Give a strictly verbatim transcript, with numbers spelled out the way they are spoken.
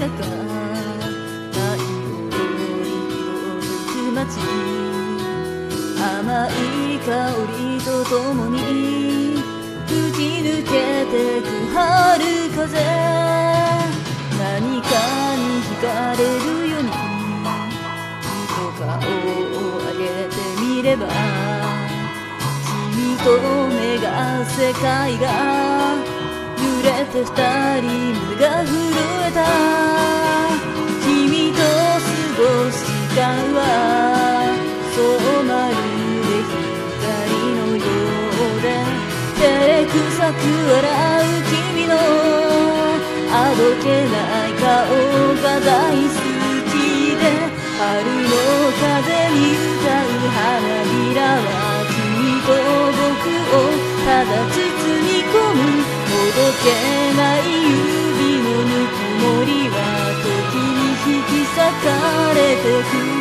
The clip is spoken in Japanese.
中太陽に色づく街、甘い香りとともに吹き抜けてく春風、何かに惹かれるように顔を上げてみれば、君と目が世界が揺れて二人胸が震えた。君と過ごす時間はそうまるで光のようで、照れくさく笑う君のあどけない顔が大好きで、春の風に歌う花びらは君と僕をただ包み込む。ほどけない指のぬくもりは時に引き裂かれてく